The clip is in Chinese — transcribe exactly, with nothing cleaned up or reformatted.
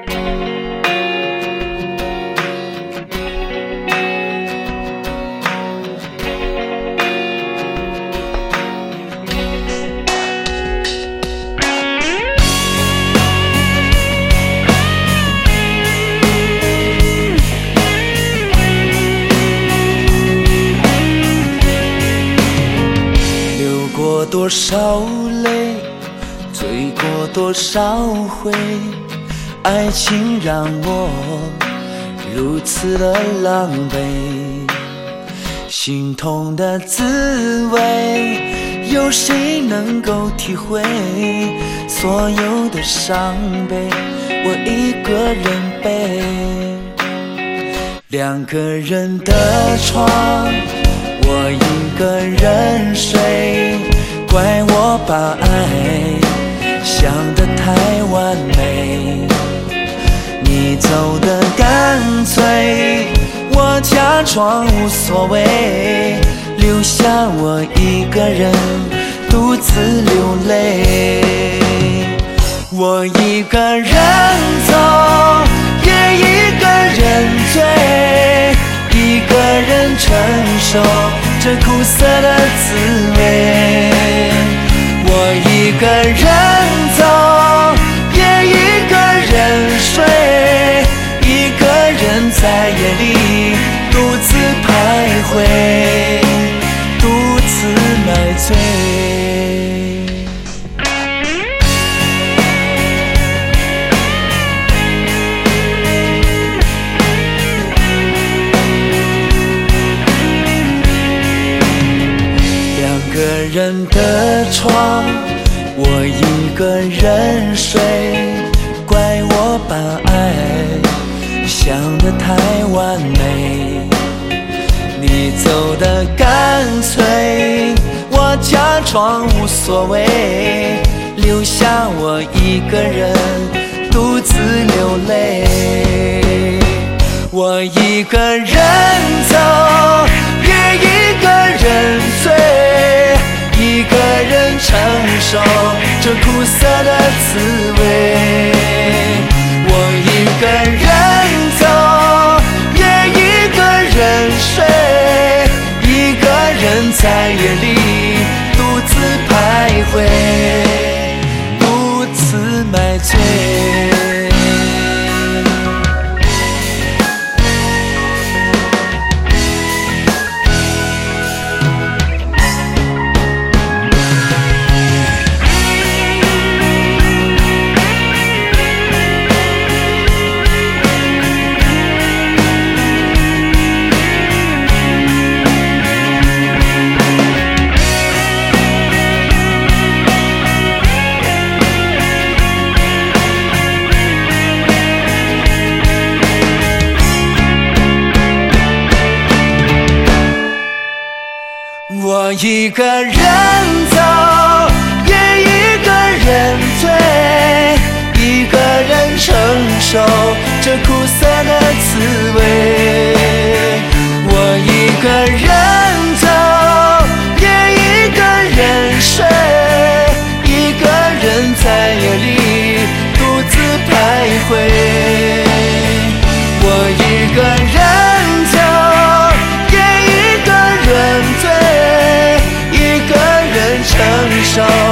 多少泪，醉过多少回，爱情让我如此的狼狈。心痛的滋味，有谁能够体会？所有的伤悲，我一个人背。两个人的床，我一个人睡。怪我把爱想得太完美，你走得干脆，我假装无所谓，留下我一个人独自流泪。我一个人走，也一个人醉，一个人承受这苦涩的滋味。我一个人走，也一个人睡，一个人在夜里独自徘徊，独自买醉。两个人的床，我一个人睡，怪我把爱想得太完美。你走得干脆，我假装无所谓，留下我一个人独自流泪。我一个人走，也一个人醉，一个人承受这苦涩的滋味。我一个人走，也一个人睡，一个人在夜里独自徘徊，独自买醉。我一个人走，也一个人醉，一个人承受这苦涩的滋味。我一个人走，也一个人睡，一个人在夜里独自徘徊。我一个人走，也一个人醉，承受